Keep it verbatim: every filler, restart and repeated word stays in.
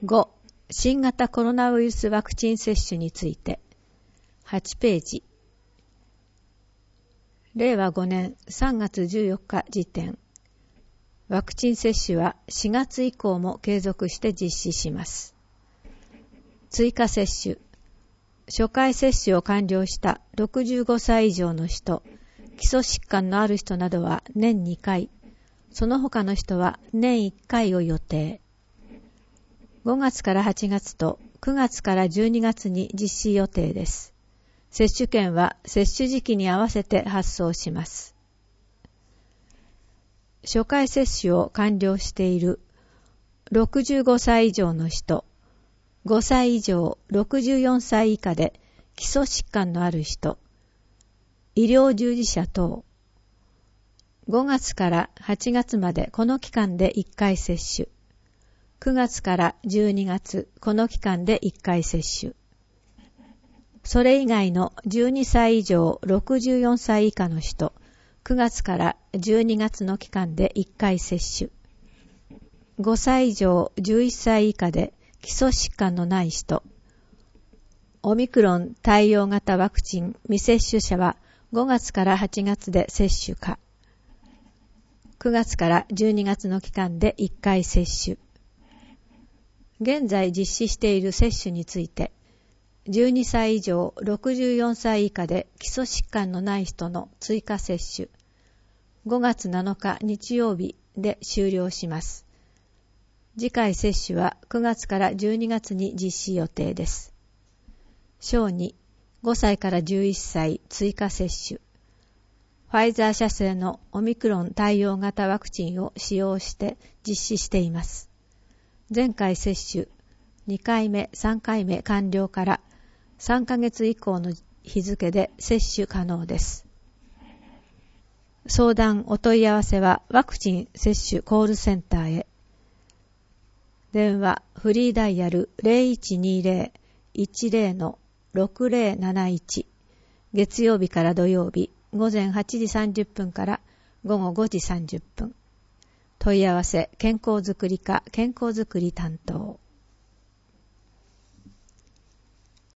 ご. 新型コロナウイルスワクチン接種について。はちページ。れいわごねんさんがつじゅうよっか時点。ワクチン接種はしがつ以降も継続して実施します。追加接種。初回接種を完了したろくじゅうごさい以上の人、基礎疾患のある人などは年にかい、その他の人は年いっかいを予定。ごがつからはちがつとくがつからじゅうにがつに実施予定です。接種券は接種時期に合わせて発送します。初回接種を完了しているろくじゅうごさい以上の人、ごさい以上ろくじゅうよんさい以下で基礎疾患のある人、医療従事者等、ごがつからはちがつまでこの期間でいっかい接種、くがつからじゅうにがつこの期間でいっかい接種、それ以外のじゅうにさい以上ろくじゅうよんさい以下の人、くがつからじゅうにがつの期間でいっかい接種、ごさい以上じゅういっさい以下で基礎疾患のない人、オミクロン対応型ワクチン未接種者はごがつからはちがつで接種か、くがつからじゅうにがつの期間でいっかい接種。現在実施している接種について、じゅうにさい以上ろくじゅうよんさい以下で基礎疾患のない人の追加接種、ごがつなのか日曜日で終了します。次回接種はくがつからじゅうにがつに実施予定です。小に、ごさいからじゅういっさい追加接種。ファイザー社製のオミクロン対応型ワクチンを使用して実施しています。前回接種、にかいめ、さんかいめ完了からさんかげつ以降の日付で接種可能です。相談お問い合わせはワクチン接種コールセンターへ。電話フリーダイヤル ゼロいちにゼロ いちゼロ ろくゼロなないち、月曜日から土曜日ごぜんはちじさんじゅっぷんからごごごじさんじゅっぷん。問い合わせ健康づくり課健康づくり担当。